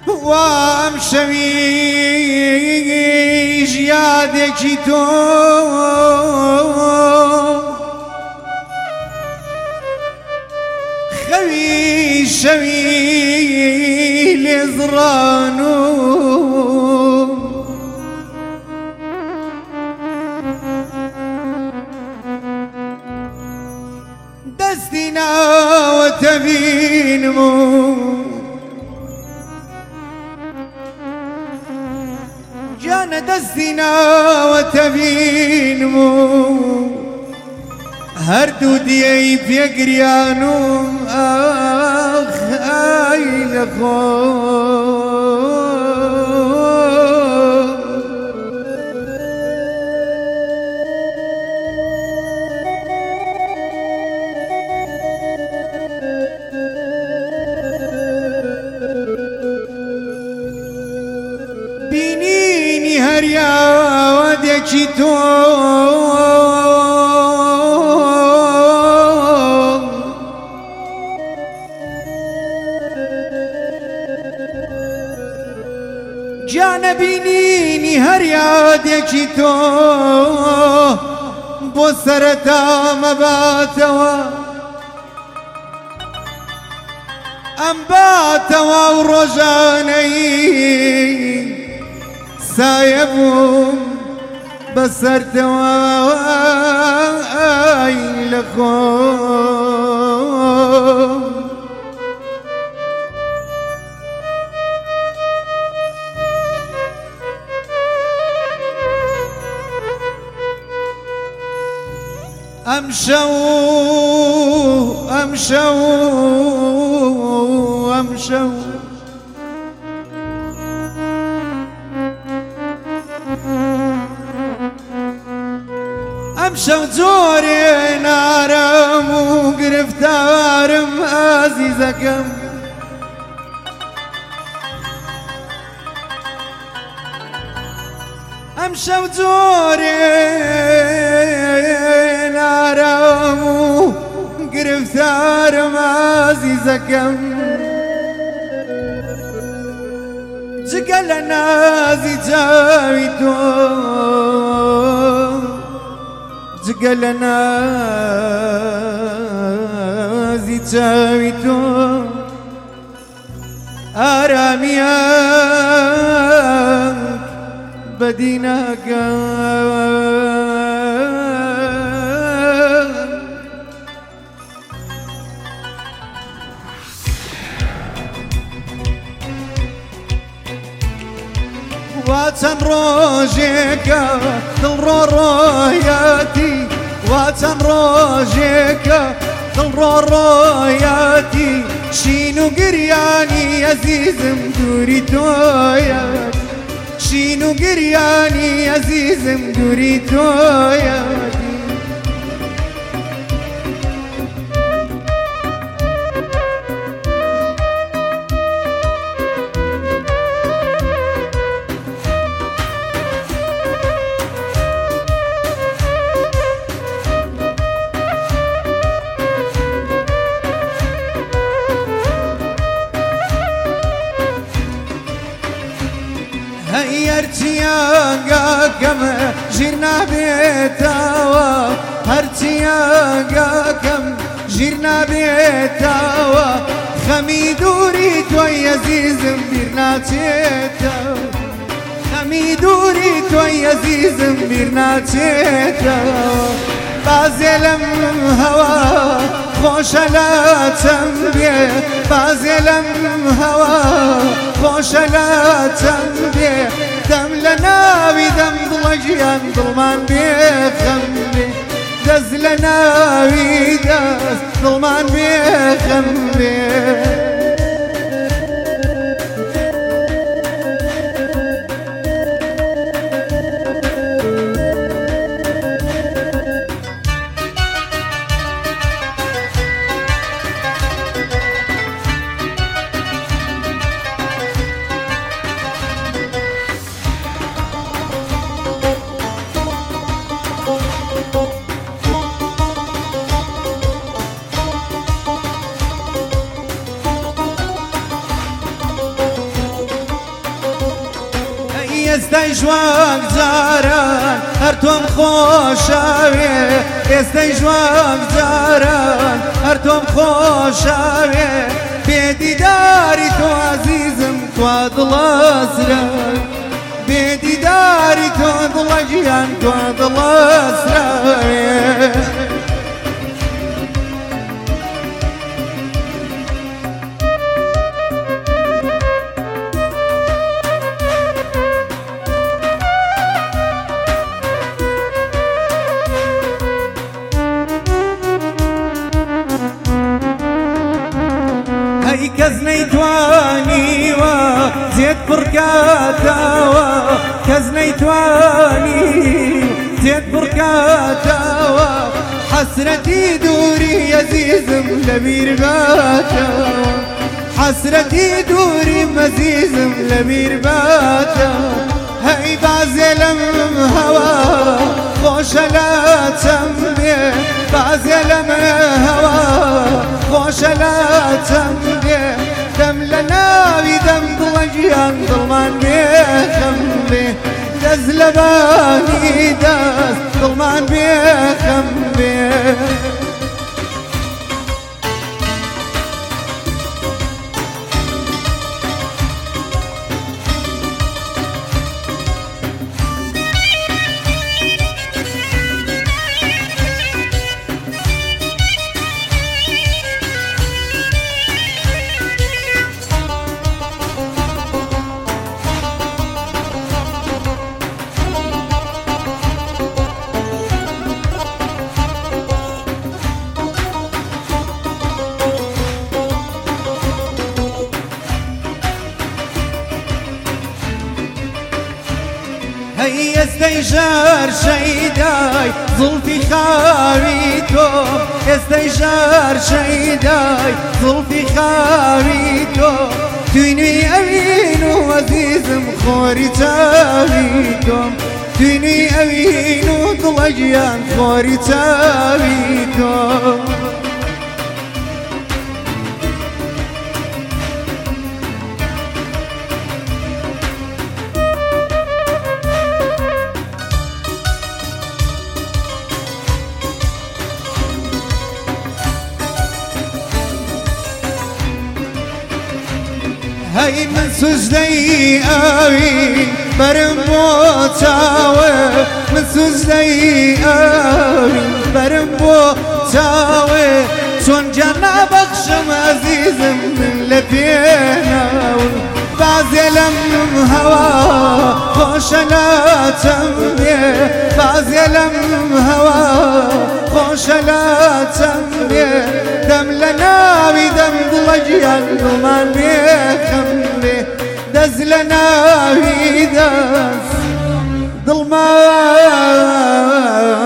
وام شەویش یادێکی تۆ خەوی شەوی لێزڕان و دەستی ناوەتە بینم و جانە دەستی ناوەتە بینم و هەردوو دیەی پێگریان و ئاخ ئای لەخۆ بینینی هەریاوەدێکی تۆ جانە بینینی هەریادێکی تۆ بۆ سەرەتا مەباتەوە ئەم باتەوە و ڕۆژانەی سایە بووم بەسەرتەوە ئای لەخۆ ئەمشەو جۆرێ نارەم و گرفتارم ئازیزەکەم ئەمشەو جۆرێ نارەم و گرفتارم ئازیزەکەم جگە لە نازی چاوی تۆ جگە لە نازی چاوی تۆ ئارامیان بەدی ناکەم وا چەند ڕۆژێکە دڵڕۆ ڕۆیەتی وا چەند ڕۆژێکە دڵڕۆ ڕۆیەتی شین و گریانی ئەزیزم دووری تۆیەتی شین و گریانی ئەزیزم دووری تۆیەتی هەرچیاگاکەمە ژیر نابێتەوە هەرچیاگاکەم ژیر نابێتەوە خەمی دووری تۆی ئەزیزم بیر ناچێتەوە خەمی دووری تۆی ئەزیزم بیر ناچێتەوە بازێ لەم هەوا خۆشە لە چەند بێ بازێ لەم هەوا خۆشە لە چەند بێ دەم لە ناوی دەم دڵە ژیان دڵمان بێخەم بێ دەست لە ناوی دەست دڵمان بێخەم بێ ئێستەی ژوان جاران هەر تۆم خۆشاوێ ئێستەی ژوان جاران هەر تۆم خۆشاوێ بێدیداری تۆ عەزیزم توا دڵەسراوێ بێدیداری تۆ دڵە گیان توا دڵەسراوێ هەی کەس نەیتوانیوە زێت پڕکاتەوە کەس نەیتوانی زێت پڕکاتەوە حەسرەتی دووری عەزیزم لەبیر باتەوە حەسرەتی دووری عەزیزم لەبیر باتەوە هەی بازێ لەم هەوا خۆشە لاچەم بێ بازێ لەم هەوا خۆشە لاچەم بێ دەم لە ناوی دەم دڵە گیان دڵمان بێخەم بێ دەست لە بانی دەست دڵمان بێخەم بێ هەی ئێستەی ژار شەیدای زوڵفی خاوی تۆ ئێستەی ژار شەیدای زوڵفی خاوی تۆ توینوی ئەوین و عەزیزم خۆری چاوی تۆم توینوی ئەوین و دڵە گیان خۆری چاوی تۆ هەی من سوزدەی ئاوین بەرم بۆ چاوێ من سوزدەی ئاوین بەرم بۆ چاوێ چۆن گیان نابەخشم عەزیزم من لە پێناوە بازێ لەم هەوا خۆشە لاچەم بێ بازێ لەم هەوا خۆشە لاچەم بێ دەم لە ناوی دەم دڵە گیان دڵمان بێخەم بێ دەست لە ناوی دەست دڵمان